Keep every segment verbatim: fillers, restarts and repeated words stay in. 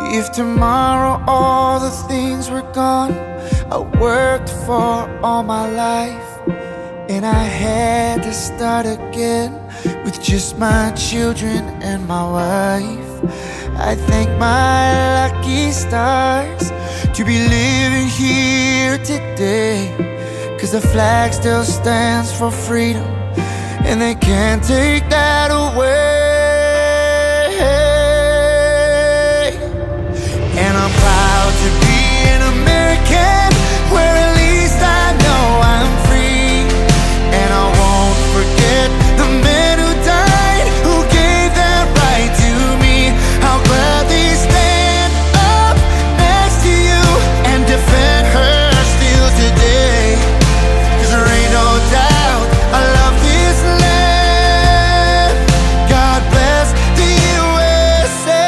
If tomorrow all the things were gone I worked for all my life, and I had to start again with just my children and my wife, I thank my lucky stars to be living here today. Cause the flag still stands for freedom, and they can't take that away. And I'm proud to be an American, where at least I know I'm free. And I won't forget the men who died, who gave that right to me. I'll gladly stand up next to you and defend her still today. Cause there ain't no doubt I love this land. God bless the U S A.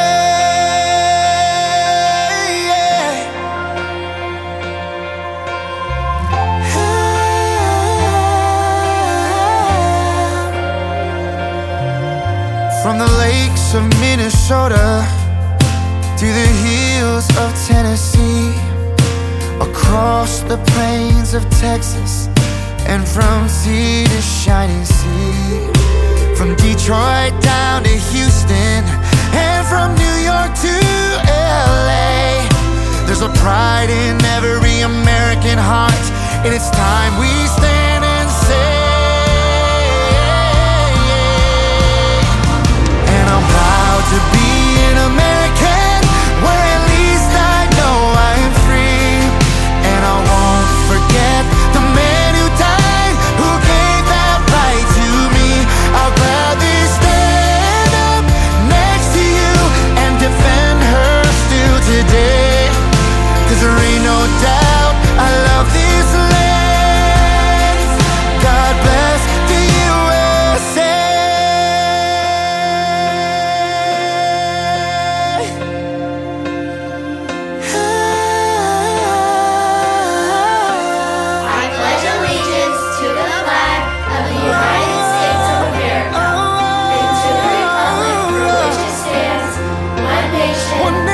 From the lakes of Minnesota to the hills of Tennessee, across the plains of Texas, and from sea to shining sea, from Detroit down to Houston, and from New York to L A. There's a pride in every American heart, and it's time we stand and say, and I'm proud to be an American, where at least I know I am free. And I won't forget the men who died, who gave that right to me. I'll gladly stand up next to you and defend her still today. Cause there ain't no doubt I love this land. God bless the U S A. I pledge allegiance to the flag of the United States of America and to the republic for which it stands, one nation,